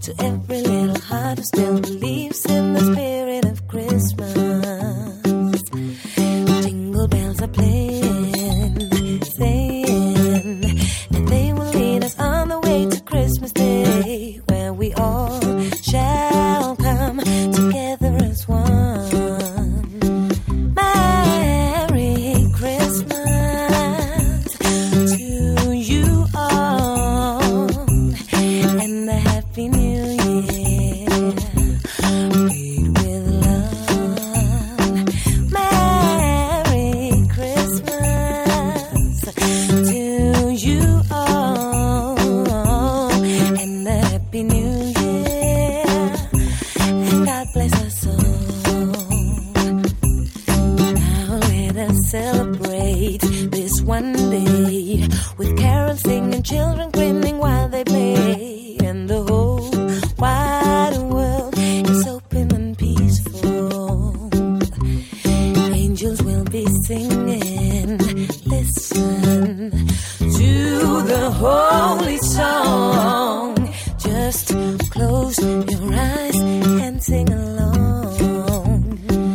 to every little heart who still believes in the spirit of Christmas. Jingle bells are playing, saying that they will lead us on the way to Christmas Day, where we all shall come together as one. Merry Christmas to you all, and a Happy New Year, made with love. Merry Christmas to you all, and a Happy New Year, and God bless us all. Now let us celebrate this one day with carols singing, children grinning while they play, and the whole wide world is open and peaceful. Angels will be singing, listen to the holy song. Just close your eyes and sing along.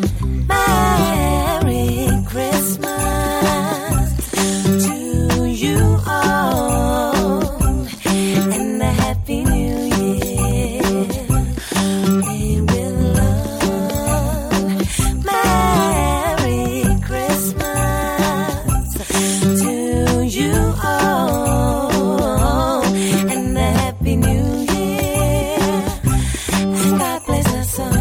Merry Christmas to you all, and a Happy New Year, made with love. Merry Christmas to you all, and a Happy New Year, and God bless us all.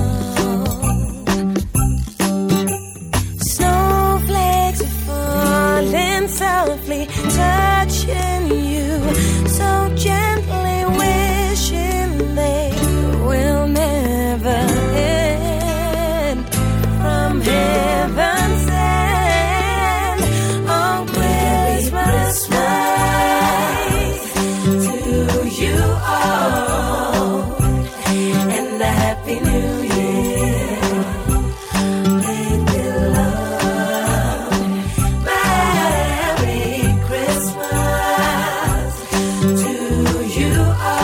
Snowflakes are falling softly, touching you so gently, wishing they will never end. From heaven's end, on Christmas night, to you all, and a Happy New Year, made with love. Merry Christmas to you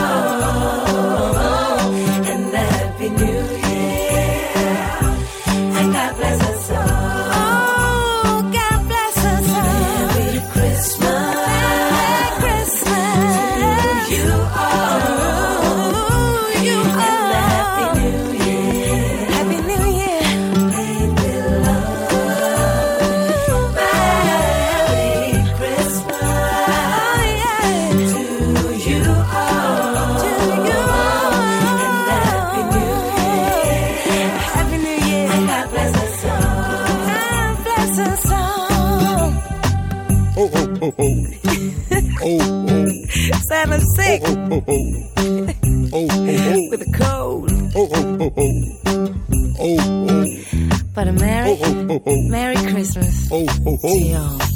all, and a Happy New Year, and God bless us all. Oh, God bless us all. Merry Christmas, Merry Christmas to you all, and a Happy New Year, Happy New Year, made with love. Merry Christmas to you all, and a Happy New Year, Happy New Year, and God bless us all. God bless us all. Oh, oh, oh, oh. Oh, oh. Santa's sick Oh, oh, oh. Oh, oh, oh. with a cold, Oh, oh, oh, oh. Oh, oh. but a Merry Oh, oh, oh, oh. Merry Christmas Oh, oh, to oh. y'all.